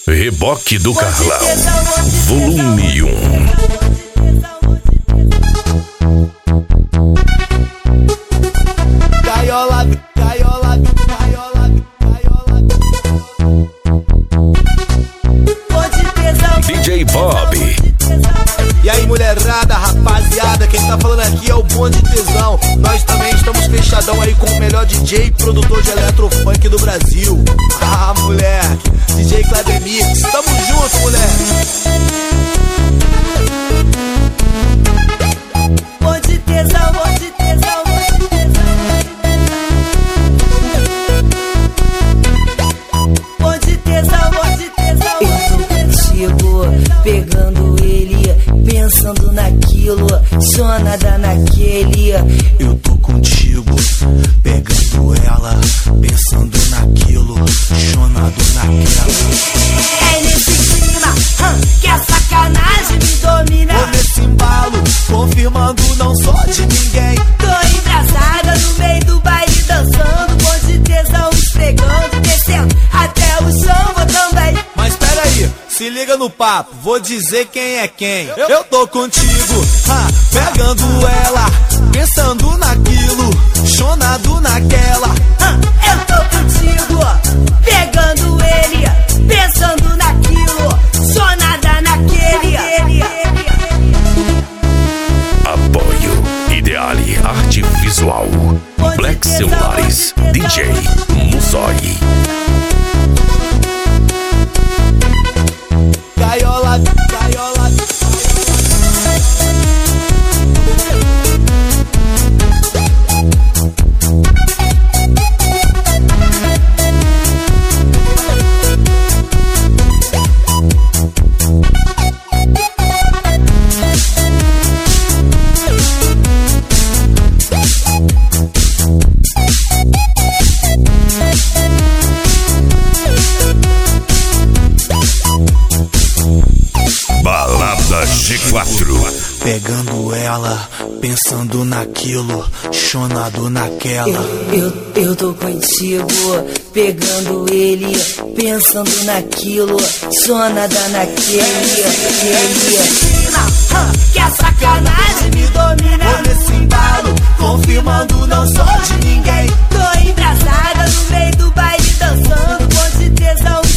Reboque do Carlão, volume 1. Gaiola, gaiola, gaiola, gaiola. DJ Bob. E aí, mulherada, rapaziada, quem tá falando aqui é o Bonde Tesão. Nós também estamos fechadão aí com o melhor DJ e produtor de eletrofunk do Brasil. Ah, moleque, DJ Clademix, tamo junto, moleque. Bonde Tesão, Bonde Tesão, Bonde Tesão. Bonde Tesão, Bonde Tesão. Eu tô contigo, pegando ele, pensando naquilo, só nada naquele. Eu tô contigo, pegando ela, pensando naquilo, chonado naquela. É nesse clima que a sacanagem me domina. Tô nesse embalo, confirmando não sou de ninguém. Tô embrasada no meio do baile dançando, Bonde Tesão esfregando, descendo até o chão, vou também. Mas peraí, se liga no papo, vou dizer quem é quem. Eu tô contigo, pegando ela, pensando naquilo, chonado naquela. Eu tô contigo, pegando ele, pensando naquilo, só nada naquele. Apoio Ideale Arte Visual, Black Celulares, DJ Musoi. Gaiola, gaiola. Balada G4. Pegando ela, pensando naquilo, chonado naquela. Eu tô contigo, pegando ele, pensando naquilo, só nada naquele. Que a sacanagem me domina. Tô nesse embalo, confirmando não sou de ninguém. Tô embrasada no meio do baile dançando, Bonde Tesão